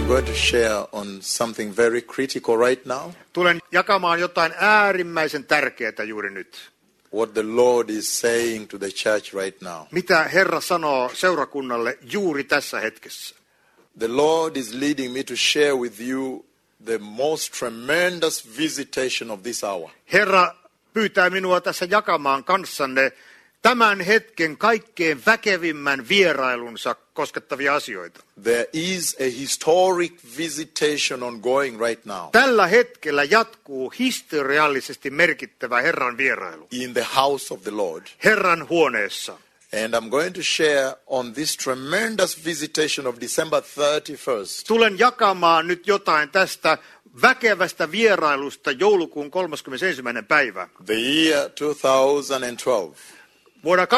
I'm going to share on something very critical right now. Tulen jakamaan jotain äärimmäisen tärkeää juuri nyt. What the Lord is saying to the church right now. Mitä Herra sanoo seurakunnalle juuri tässä hetkessä? The Lord is leading me to share with you the most tremendous visitation of this hour. Herra pyytää minua tässä jakamaan kanssanne tämän hetken kaikkein väkevimmän vierailunsa koskettavia asioita. There is a historic visitation ongoing right now. Tällä hetkellä jatkuu historiallisesti merkittävä Herran vierailu. In the house of the Lord. Herran huoneessa. And I'm going to share on this tremendous visitation of December 31st. Tulen jakamaan nyt jotain tästä väkevästä vierailusta joulukuun 31. päivä. The year 2012. Vuonna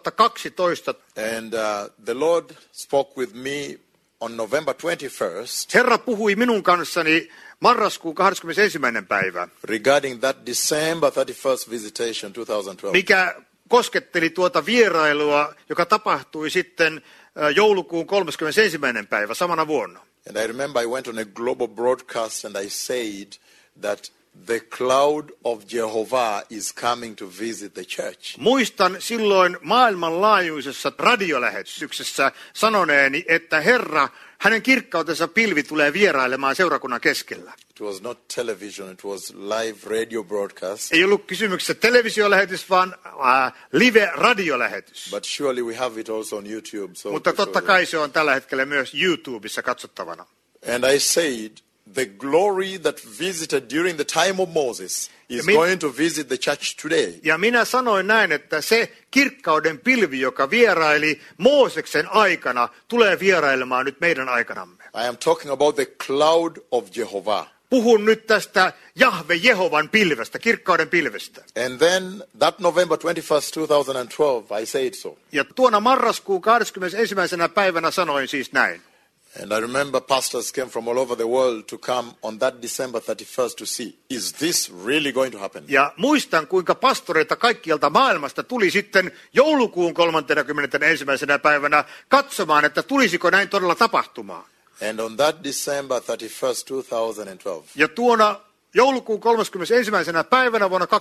2012. And the Lord spoke with me on November 21st. Herra puhui minun kanssani marraskuun 21. päivä. Regarding that December 31st visitation 2012. Mikä kosketteli tuota vierailua, joka tapahtui sitten joulukuun 31. päivä samana vuonna. And I remember I went on a global broadcast and I said that the cloud of Jehovah is coming to visit the church. Muistan silloin maailmanlaajuisessa radiolähetyksessä sanoneeni, että Herra, hänen kirkkautensa pilvi tulee vierailemaan seurakunnan keskellä. It was not television, it was live radio broadcast. Ei ollut kysymyksessä televisiolähetys, vaan live-radiolähetys. But surely we have it also on YouTube. Mutta totta kai se on tällä hetkellä myös YouTubessa katsottavana. And I said, the glory that visited during the time of Moses is going to visit the church today. Ja minä sanoin näin, että se kirkkauden pilvi, joka vieraili Mooseksen aikana, tulee vierailemaan nyt meidän aikanamme. I am talking about the cloud of Jehovah. Puhun nyt tästä Jahve Jehovan pilvestä, kirkkauden pilvestä. And then that November 21st, 2012, I said so. Ja tuona marraskuun 21. päivänä sanoin siis näin. And I remember pastors came from all over the world to come on that December 31st to see, is this really going to happen? Ja muistan, kuinka pastoreita kaikkialta maailmasta tuli sitten joulukuun 31. päivänä katsomaan, että tulisiko näin todella tapahtumaan. And on that December 31st, 2012, ja tuona joulukuun 31. päivänä vuonna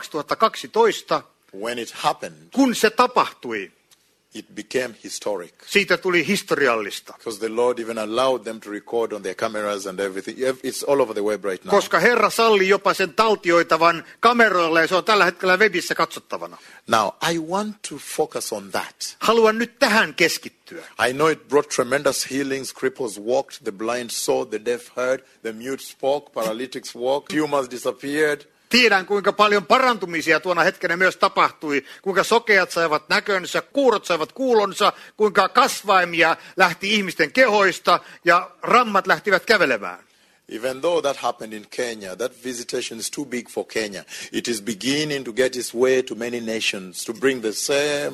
2012, when it happened, kun se tapahtui, it became historic. Siitä tuli historiallista. Because the Lord even allowed them to record on their cameras and everything. It's all over the web right now. Koska Herra salli jopa sen taltioitavan kameroilla ja se on tällä hetkellä webissä katsottavana. Now, I want to focus on that. Haluan nyt tähän keskittyä. I know it brought tremendous healings. Cripples walked, the blind saw, the deaf heard, the mute spoke, paralytics walked, tumors disappeared. Tiedän, kuinka paljon parantumisia tuona hetkenä myös tapahtui, kuinka sokeat saivat näkönsä, kuurot saivat kuulonsa, kuinka kasvaimia lähti ihmisten kehoista ja rammat lähtivät kävelemään. Even though that happened in Kenya, that visitation is too big for Kenya. It is beginning to get its way to many nations to bring the same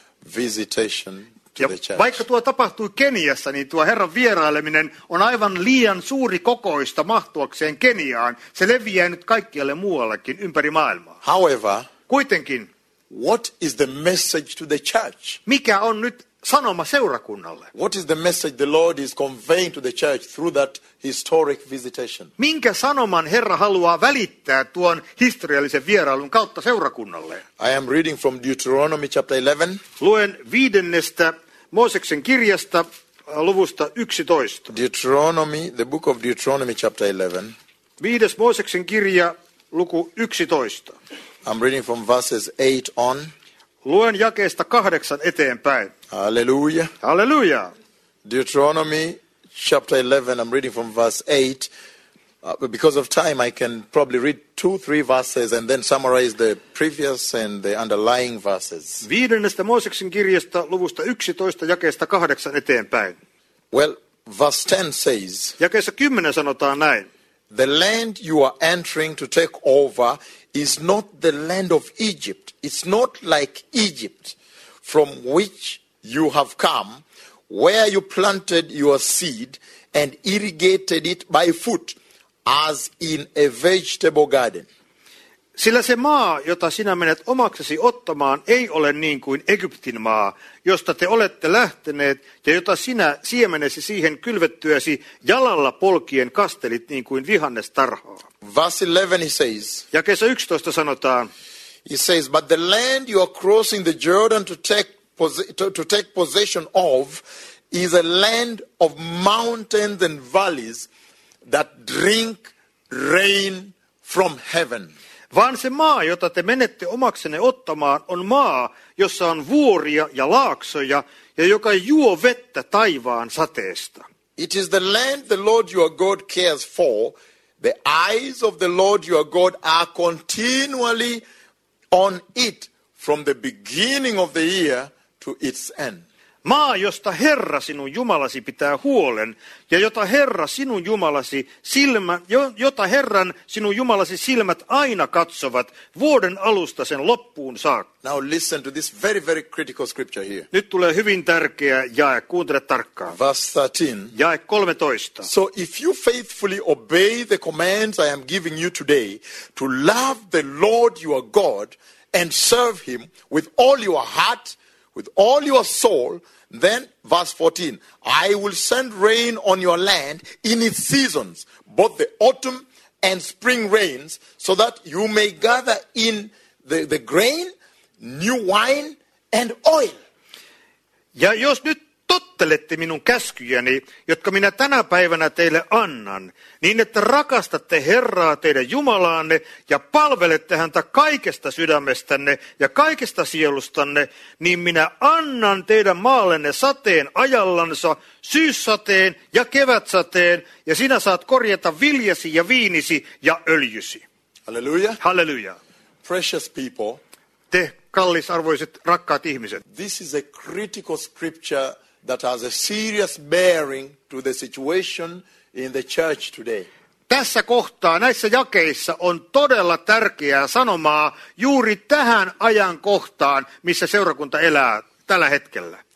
visitation to the church. Vaikka tuo tapahtui Keniassa, niin tuo Herran vieraileminen on aivan liian suuri kokoista mahtuakseen Keniaan. Se leviää nyt kaikkialle muuallekin ympäri maailmaa. However, kuitenkin, what is the message to the church? Mikä on nyt sanoma seurakunnalle? What is the message the Lord is conveying to the church through that historic visitation? Minkä sanoman Herra haluaa välittää tuon historiallisen vierailun kautta seurakunnalle? I am reading from Deuteronomy chapter 11. Luen 5. Mooseksen kirjasta luvusta 11. Deuteronomy, the book of Deuteronomy chapter 11. 5. Mooseksen kirja, luku 11. I'm reading from verses 8 on. Luen jakeesta 8 eteenpäin. Hallelujah. Hallelujah. Deuteronomy chapter 11, I'm reading from verse 8. Because of time, I can probably read 2-3 verses and then summarize the previous and the underlying verses. 5. Mooseksen kirjasta luvusta 11 jakeesta 8 eteenpäin. Well, verse 10 says, jakeessa 10 sanotaan näin. The land you are entering to take over is not the land of Egypt. It's not like Egypt, from which you have come, where you planted your seed and irrigated it by foot, as in a vegetable garden. Sillä se maa, jota sinä menet omaksesi ottamaan, ei ole niin kuin Egyptin maa, josta te olette lähteneet, ja jota sinä siemenesi siihen kylvettyäsi jalalla polkien kastelit niin kuin vihannestarhaa. Verse 11 he says, Jakeessa 11 sanotaan, he says, but the land you are crossing the Jordan to take possession of is a land of mountains and valleys that drink rain from heaven. Vaan se maa, jota te menette omaksenne ottamaan, on maa, jossa on vuoria ja laaksoja, ja joka juo vettä taivaan sateesta. It is the land the Lord your God cares for. The eyes of the Lord your God are continually on it from the beginning of the year to its end. Maa, josta Herra sinun Jumalasi pitää huolen, ja jota Herran sinun Jumalasi silmät aina katsovat vuoden alusta sen loppuun saakka. Now listen to this very, very critical scripture here. Nyt tulee hyvin tärkeä jae, kuuntele tarkkaan. Verse 13. Jae 13. So if you faithfully obey the commands I am giving you today to love the Lord your God and serve him with all your heart, with all your soul, then, verse 14, I will send rain on your land in its seasons, both the autumn and spring rains, so that you may gather in the grain, new wine and oil. Ja jos nyt tottelette minun käskyjäni, jotka minä tänä päivänä teille annan, niin että rakastatte Herraa teidän Jumalaanne ja palvelette häntä kaikesta sydämestänne ja kaikesta sielustanne, niin minä annan teidän maallenne sateen ajallansa, syyssateen ja kevätsateen, ja sinä saat korjata viljasi ja viinisi ja öljysi. Hallelujah. Halleluja. Precious people, Te kallisarvoiset rakkaat ihmiset. this is a critical scripture that has a serious bearing to the situation in the church today. Tässä kohtaa, näissä jakeissa on todella tärkeää sanomaa juuri tähän ajankohtaan, missä seurakunta elää tällä hetkellä.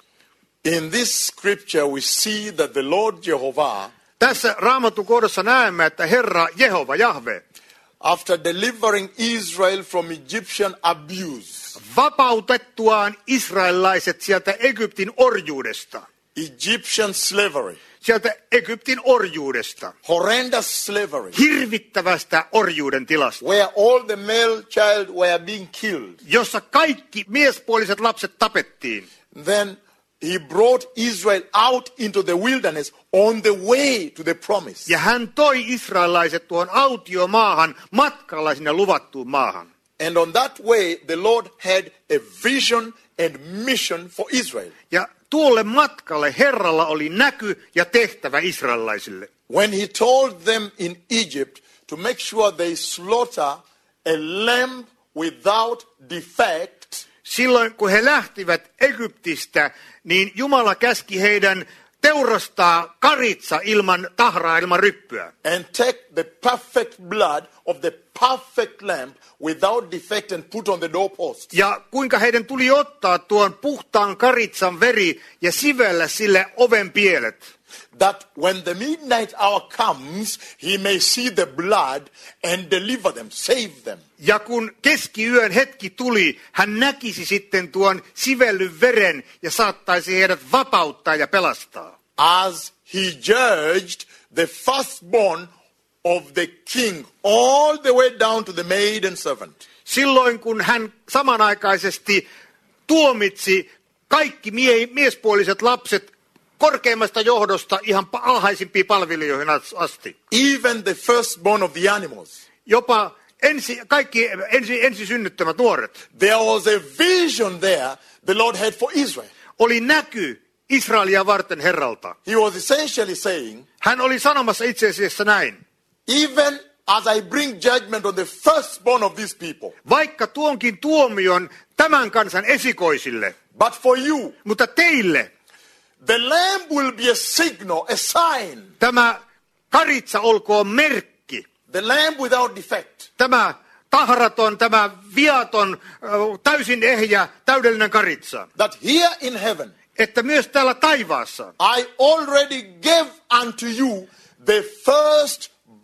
In this scripture we see that the Lord Jehovah, Tässä Raamatun kohdassa näemme, että Herra Jehova, Jahve, after delivering Israel from Egyptian abuse, vapautettuaan israelilaiset sieltä Egyptin orjuudesta, Egyptian slavery, sieltä Egyptin orjuudesta, horrendous slavery, hirvittävästä orjuuden tilasta, where all the male child were being killed, jossa kaikki miespuoliset lapset tapettiin. then he brought Israel out into the wilderness on the way to the promise. Ja hän toi israelilaiset tuon autiomaahan matkalla sinne luvattuun maahan. And on that way, the Lord had a vision and mission for Israel. Ja tuolle matkalle Herralla oli näky ja tehtävä israelilaisille. When he told them in Egypt to make sure they slaughter a lamb without defect, Silloin kun he lähtivät Egyptistä, niin Jumala käski heidän teurastaa karitsa ilman tahraa, ilman ryppyä. and take the perfect blood of the perfect lamb without defect and put on the doorpost. Ja kuinka heidän tuli ottaa tuon puhtaan karitsan veri ja sivellä sille oven pielet. That when the midnight hour comes, he may see the blood and deliver them, save them. Ja kun keskiyön hetki tuli, hän näkisi sitten tuon sivellyn veren ja saattaisi heidät vapauttaa ja pelastaa. As he judged the firstborn of the king all the way down to the maid and servant. Silloin kun hän samanaikaisesti tuomitsi kaikki miespuoliset lapset korkeimmasta johdosta ihan alhaisimpiin palvelijoihin asti. Even the firstborn of the animals. Jopa kaikki ensisynnyttämät nuoret. There was a vision there the Lord had for Israel. Oli näky Israelia varten Herralta. He was essentially saying, Hän oli sanomassa itse asiassa näin. even as I bring judgment on the firstborn of these people, Vaikka tuonkin tuomion tämän kansan esikoisille, but for you, mutta teille the lamb will be a signal, a sign. tämä karitsa olkoon merkki. The lamb without defect. Tämä tahraton, tämä viaton, täysin ehjä, täydellinen karitsa. That here in heaven, Että myös täällä taivaassa I already gave unto you the firstborn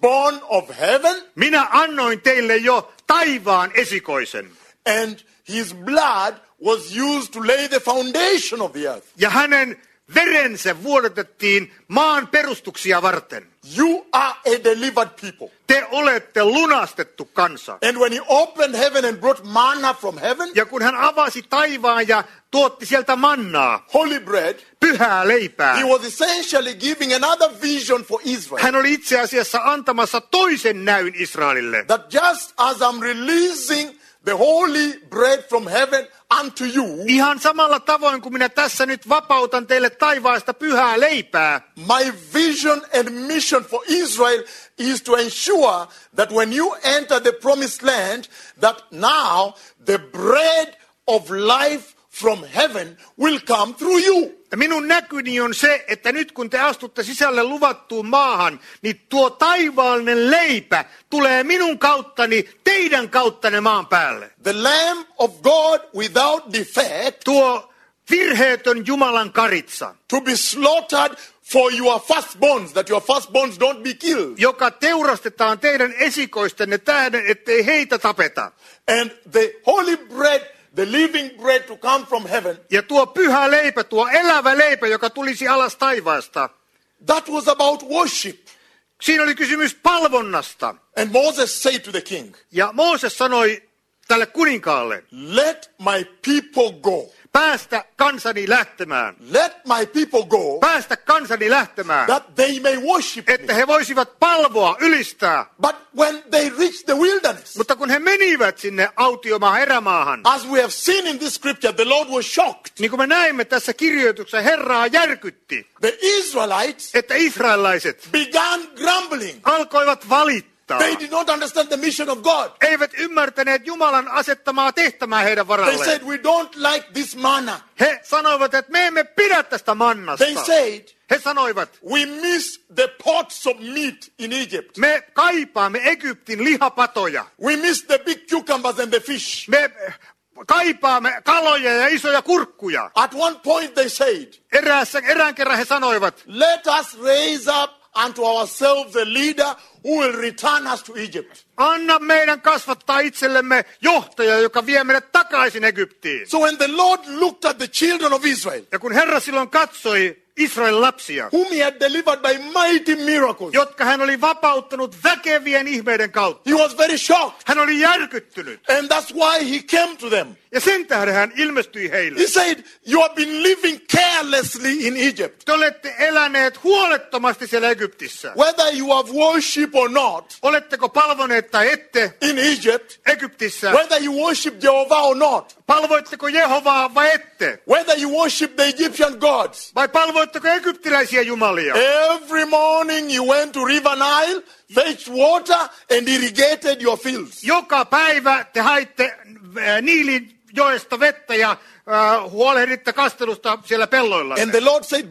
firstborn of heaven, minä annoin teille jo taivaan esikoisen. and his blood was used to lay the foundation of the earth. Ja hänen verensä vuodatettiin maan perustuksia varten. You are a delivered people. Te olette lunastettu kansa. And when he opened heaven and brought manna from heaven, Ja kun hän avasi taivaan ja tuotti sieltä mannaa, holy bread, pyhää leipää, he was essentially giving another vision for Israel. hän oli itse asiassa antamassa toisen näyn Israelille. That just as I'm releasing the holy bread from heaven unto you, Ihan samalla tavoin kuin minä tässä nyt vapautan teille taivaasta pyhää leipää, my vision and mission for Israel is to ensure that when you enter the promised land, that now the bread of life from heaven will come through you. ja minun näkyni on se, että nyt kun te astutte sisälle luvattuun maahan, niin tuo taivaallinen leipä tulee minun kauttani, teidän kauttanne maan päälle. The Lamb of God without defect, Tuo virheetön Jumalan karitsa, to be slaughtered for your firstborns, that your firstborns don't be killed. joka teurastetaan teidän esikoistenne tähden, ettei heitä tapeta. And the holy bread, the living bread to come from heaven, Ja tuo pyhä leipä, tuo elävä leipä, joka tulisi alas taivaasta, that was about worship. siinä oli kysymys palvonnasta. And Moses said to the king, Ja Mooses sanoi tälle kuninkaalle, let my people go. päästä kansani lähtemään, Let my people go, päästä kansani lähtemään, that they may worship että me. he voisivat palvoa, ylistää. But when they reached the wilderness, Mutta kun he menivät sinne autiomaahan, erämaahan, as we have seen in this scripture, the Lord was shocked. niin kuin me näimme tässä kirjoituksessa, Herraa järkytti, The Israelites että israelaiset began grumbling. alkoivat valittaa. They did not understand the mission of God. Eivät ymmärtäneet Jumalan asettamaa tehtämää heidän They varalleen. said, we don't like this manna. He sanoivat, että me emme pidä tästä mannasta. They said, He sanoivat, we miss the pots of meat in Egypt. me kaipaamme Egyptin lihapatoja. We miss the big cucumbers and the fish. Me kaipaamme kaloja ja isoja kurkkuja. At one point they said, Erään kerran he sanoivat, let us raise up unto ourselves a leader who will return us to Egypt. anna meidän kasvattaa itsellemme johtaja, joka vie meidät takaisin Egyptiin. So when the Lord looked at the children of Israel, Ja kun Herra silloin katsoi Israelin lapsia, whom he had delivered by mighty miracles, jotka hän oli vapauttanut väkevien ihmeiden kautta, he was very shocked. hän oli järkyttynyt. And that's why he came to them. Ja sen tähden hän ilmestyi heille. He said, you have been living carelessly in Egypt. Te olette eläneet huolettomasti siellä Egyptissä. Whether you have worship or not Oletteko palvoneet tai ette in Egypt, Egyptissä? whether you worship Jehovah or not, Palvoitteko Jehovaa vai ette? whether you worship the Egyptian gods. Vai palvoitteko egyptiläisiä jumalia? Every morning you went to River Nile, fetched water and irrigated your fields. Joka päivä te haitte Niilin joesta vettä ja huolehditte kastelusta siellä pelloilla. And the Lord said,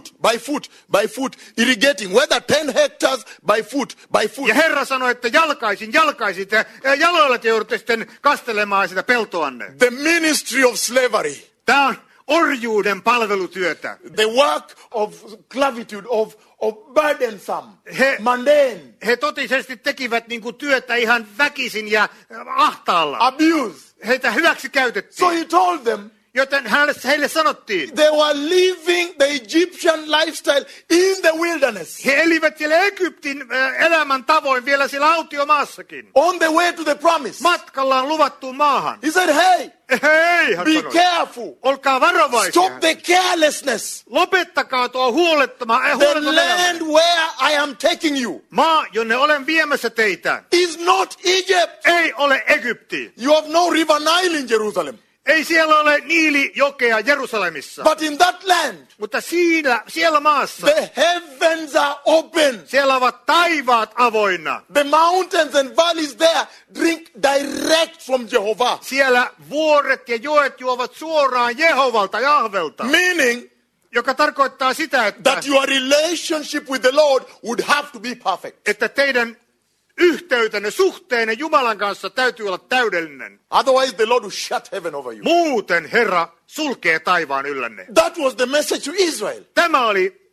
by foot, irrigating, whether 10 hectares, by foot. Ja Herra sanoi, että jalkaisin, ja jaloilla te joudutte sitten kastelemaan sitä peltoanne. The ministry of slavery, Tämä on orjuuden palvelutyötä. the work of clavitude, of burdensome, He- mundane, He totisesti tekivät niin kuin työtä ihan väkisin ja ahtaalla. abuse. Heitä hyväksi So käytettiin. he told them, Joten heille sanottiin, they were living the Egyptian lifestyle in the wilderness, he elivät siellä Egyptin elämän tavoin vielä siellä autiomaassakin. on the way to the promise. Matkallaan luvattuun maahan. He said, hey, Hei, hän be sanoi. careful. Olkaa varovaisia. Stop the carelessness. Lopettakaa tuo The huoleton elämä. land where I am taking you Maa, jonne olen viemässä teitä, is not Egypt. ei ole Egypti. You have no River Nile in Jerusalem. Ei siellä ole Niilijokea Jerusalemissa. But in that land, Mutta siellä maassa, the heavens are open. siellä ovat taivaat avoinna. The mountains and valleys there drink direct from Jehovah. Siellä vuoret ja joet juovat suoraan Jehovalta, Jahvelta. Meaning Joka tarkoittaa sitä, että that your relationship with the Lord would have to be perfect. teidän yhteytenne, suhteenne Jumalan kanssa täytyy olla täydellinen. Otherwise the Lord will shut heaven over you. Muuten Herra sulkee taivaan yllänne. That was the message to Israel. Tämä oli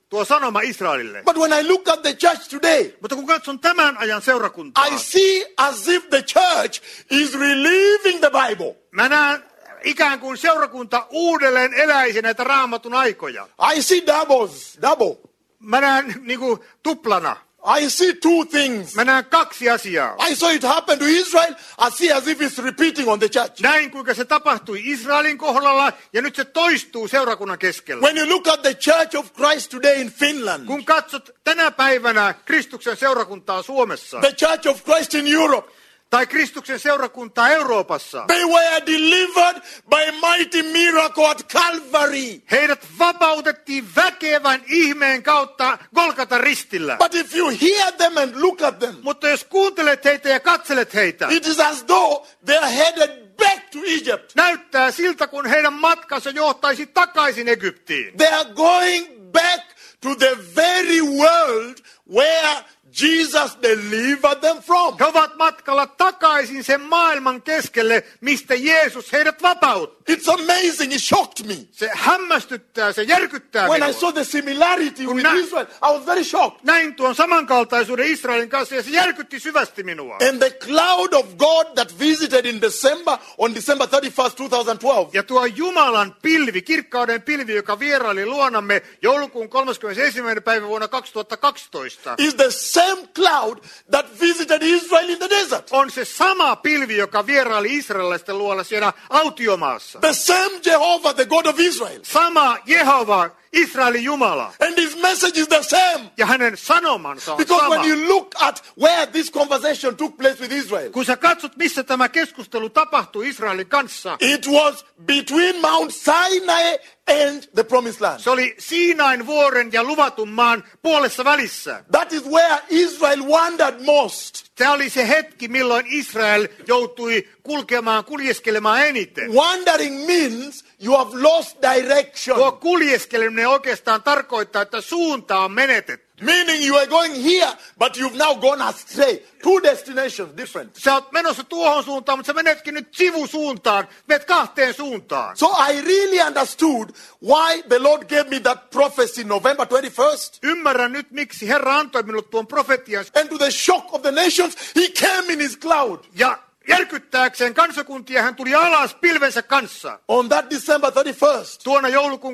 tuo sanoma Israelille. But when I look at the church today, Mutta kun katson tämän ajan seurakuntaa, I see as if the church is reliving the Bible. mä näen ikään kuin seurakunta uudelleen eläisi näitä Raamatun aikoja. I see double. Mä näen niinku tuplana. I see two things. Mä näen kaksi asiaa. I saw it happen to Israel. I see as if it's repeating on the church. Näin kuinka se tapahtui Israelin kohdalla ja nyt se toistuu seurakunnan keskellä. When you look at the Church of Christ today in Finland, Kun katsot tänä päivänä Kristuksen seurakuntaa Suomessa the Church of Christ in Europe, tai Kristuksen seurakuntaa Euroopassa, they were delivered by mighty miracle at Calvary. heidät vapautettiin väkevän ihmeen kautta Golgatan ristillä. But if you hear them and look at them, Mutta jos kuuntelet heitä ja katselet heitä, it is as though they are headed back to Egypt. näyttää siltä, kun heidän matkansa johtaisi takaisin Egyptiin. They are going back to the very world where Jesus delivered them from. He ovat matkalla takaisin sen maailman keskelle, mistä Jeesus heidät vapautti. It's amazing. It shocked me. Se hämmästyttää, se järkyttää When I minua. saw the similarity with Israel, I was very shocked. Näin tuon samankaltaisuuden Israelin kanssa ja se järkytti syvästi minua. And the cloud of God that visited in December, on December 31st, 2012, Ja tuo Jumalan pilvi, kirkkauden pilvi, joka vieraili luonamme joulukuun 31. päivä vuonna 2012, is the same cloud that visited Israel in the desert. on se sama pilvi, joka vieraili israelilaisten luona siellä autiomaassa. The same Jehovah, the God of Israel. Sama Jehova, Israelin Jumala. And his message is the same. Ja hänen sanomansa on Because sama. when you look at where this conversation took place with Israel, Kun sä katsot, missä tämä keskustelu tapahtui Israelin kanssa, it was between Mount Sinai and the Promised Land. se oli Siinain vuoren ja luvatun maan puolessa välissä. That is where Israel wandered most. Se oli se hetki, milloin Israel joutui kuljeskelemaan eniten. Wandering means you have lost direction. Tuo kuljeskeleminen oikeastaan tarkoittaa, että suunta on menetetty. Meaning you are going here, but you've now gone astray. Two destinations, different. Sä oot menossa tuohon suuntaan, mutta sä menetkin nyt sivusuuntaan. Menet kahteen suuntaan. So I really understood why the Lord gave me that prophecy November 21st. Ymmärrän nyt, miksi Herra antoi minulle tuon profetian. And to the shock of the nations, he came in his cloud. Ja järkyttääkseen kansakuntia hän tuli alas pilvensä kanssa. On that December 31st, Tuona joulukuun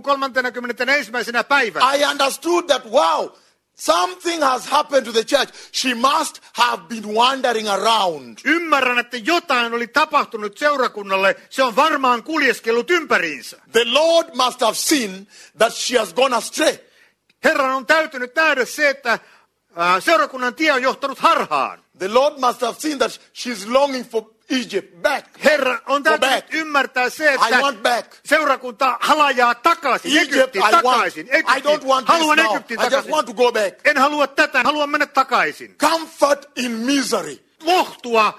31. päivänä. I understood that, wow, something has happened to the church. She must have been wandering around. Ymmärrän, että jotain oli tapahtunut seurakunnalle. Se on varmaan kuljeskellut ympäriinsä. The Lord must have seen that she has gone astray. Herran on täytynyt nähdä se, että seurakunnan tie on johtanut harhaan. The Lord must have seen that she's longing for Egypt back. Herra on back. täytynyt ymmärtää se, että I want back. seurakunta halajaa takaisin, Egypt, Egyptiin I takaisin. want. I don't want this Haluan now. Egyptiin I just takaisin. want to go back. En halua tätä, haluan mennä takaisin. Comfort in misery. Lohtua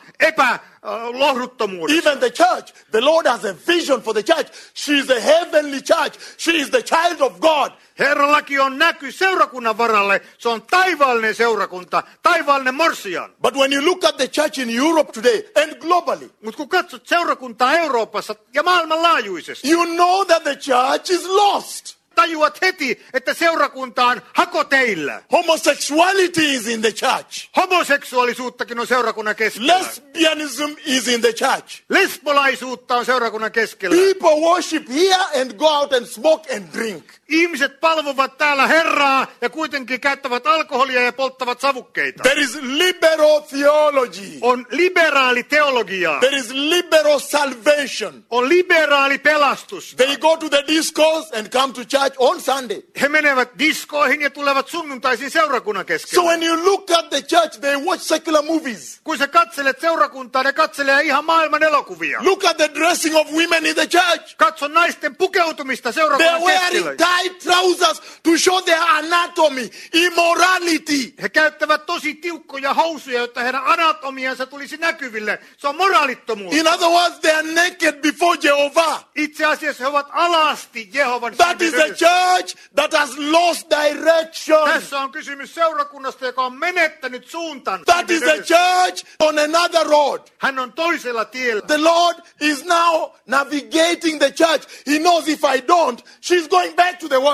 lohduttomuudessa. Even the church, the Lord has a vision for the church. She is a heavenly church. She is the child of God. Herrallakin on näky seurakunnan varalle. Se on taivaallinen seurakunta, taivaallinen morsian. But when you look at the church in Europe today and globally, Mutta kun katsot seurakuntaa Euroopassa ja maailmanlaajuisesti, you know that the church is lost. tajuat heti, että seurakunta on hakoteillä. Homosexuality is in the church. Homoseksuaalisuuttakin on seurakunnan keskellä. Lesbianism is in the church. Lesbolaisuutta on seurakunnan keskellä. People worship here and go out and smoke and drink. Ihmiset palvovat täällä Herraa ja kuitenkin käyttävät alkoholia ja polttavat savukkeita. There is liberal theology. On liberaali teologia. There is liberal salvation. On liberaali pelastus. They go to the discos and come to church on Sunday. He menevät diskoihin ja tulevat sunnuntaisin seurakunnan So keskellä. when you look at the church, they watch secular movies. Kun sä katselet seurakuntaa, ne katselee ihan maailman elokuvia. Look at the dressing of women in the church. Katso naisten pukeutumista They are seurakunnan wearing keskellä. tight trousers to show their anatomy, immorality. He käyttävät tosi tiukkoja housuja, jotta heidän anatomiansa tulisi näkyville. Se on moraalittomuutta. In other words, they are naked before Jehovah. Itse asiassa he ovat alasti Jehovan That is silmien a edessä. church that has lost direction. Tässä on kysymys seurakunnasta, joka on menettänyt suuntansa. That is a church on another road. Hän on toisella tiellä. The Lord is now navigating the church. He knows if I don't, she's going back to the world.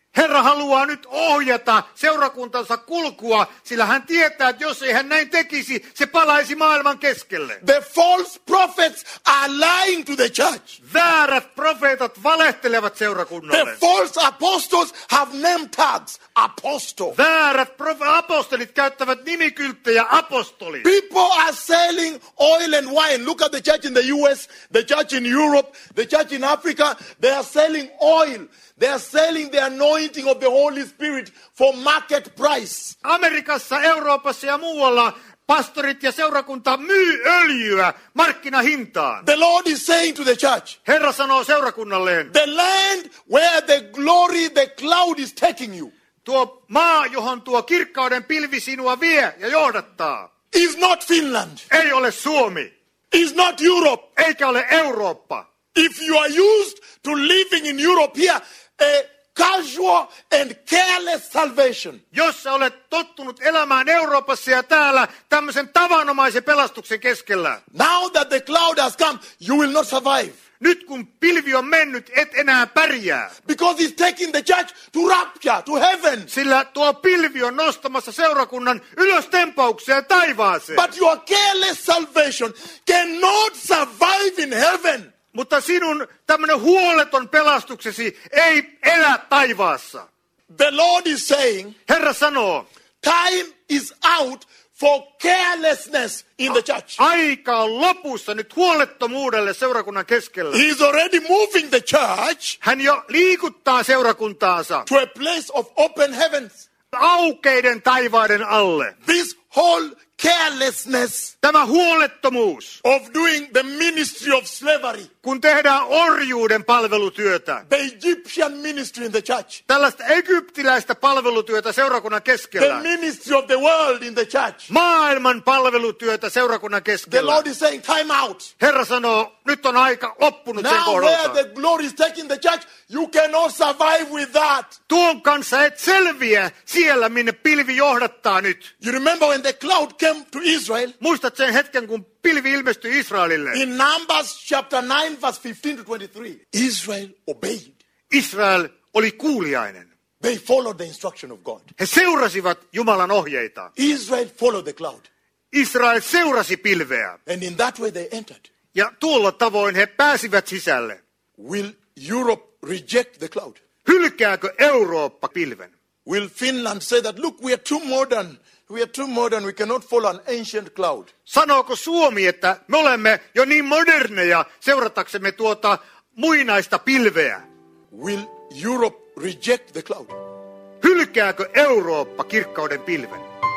Herra haluaa nyt ohjata seurakuntansa kulkua, sillä hän tietää, että jos ei hän näin tekisi, se palaisi maailman keskelle. The false prophets are lying to the church. Väärät profeetat valehtelevat The seurakunnalle. false apostles have name tags. Apostle. Väärät apostolit käyttävät nimikylttejä apostoli. People are selling oil and wine. Look at the church in the US, the church in Europe, the church in Africa. They are selling oil. They are selling the anointing of the Holy Spirit for market price. Amerikassa, Euroopassa ja muualla pastorit ja seurakunta myy öljyä markkinahintaan. The Lord is saying to the church, Herra sanoo seurakunnalleen, the land where the glory, the cloud is taking you, tuo maa, johon tuo kirkkauden pilvi sinua vie ja johdattaa, is not Finland, ei ole Suomi, is not Europe. eikä ole Eurooppa. If you are used to living in Europe here, a casual and careless salvation, Jos sä olet tottunut elämään Euroopassa ja täällä tämmöisen tavanomaisen pelastuksen keskellä, now that the cloud has come, you will not survive. nyt kun pilvi on mennyt, et enää pärjää. Because he's taking the church to rapture, to heaven. Sillä tuo pilvi on nostamassa seurakunnan ylös tempaukseen taivaaseen. But your careless salvation cannot survive in heaven. Mutta sinun tämmöinen huoleton pelastuksesi ei elä taivaassa. The Lord is saying, Herra sanoo, time is out for carelessness in the church. aika on lopussa nyt huolettomuudelle seurakunnan keskellä. He's already moving the church Hän jo liikuttaa seurakuntaansa to a place of open heavens. aukeiden taivaiden alle. This whole carelessness Tämä huolettomuus, of doing the ministry of slavery, kun tehdään orjuuden palvelutyötä, the Egyptian ministry in the church, tällaista egyptiläistä palvelutyötä seurakunnan the keskellä, ministry of the world in the church. maailman palvelutyötä seurakunnan The keskellä. Lord is saying, time out. Herra sanoo, nyt on aika loppunut sen Now where kohdalta. the glory is taking the church, you cannot survive with that. Tuon kanssa et selviä siellä, minne pilvi johdattaa nyt. You remember when the cloud came to Israel? Muistat sen hetken, kun pilvi ilmestyi Israelille? In Numbers chapter 9 verse 15 to 23, Israel obeyed. Israel oli kuuliainen. They followed the instruction of God. He seurasivat Jumalan ohjeita. Israel followed the cloud. Israel seurasi pilveä. And in that way they entered. Ja tuolla tavoin he pääsivät sisälle. Will Europe reject the cloud? Hylkääkö Eurooppa pilven? Will Finland say that, look, we are too modern. We are too modern. We cannot follow an ancient cloud. Sanooko Suomi, että me olemme jo niin moderneja seurataksemme tuota muinaista pilveä? Will Europe reject the cloud? Hylkääkö Eurooppa kirkkauden pilven?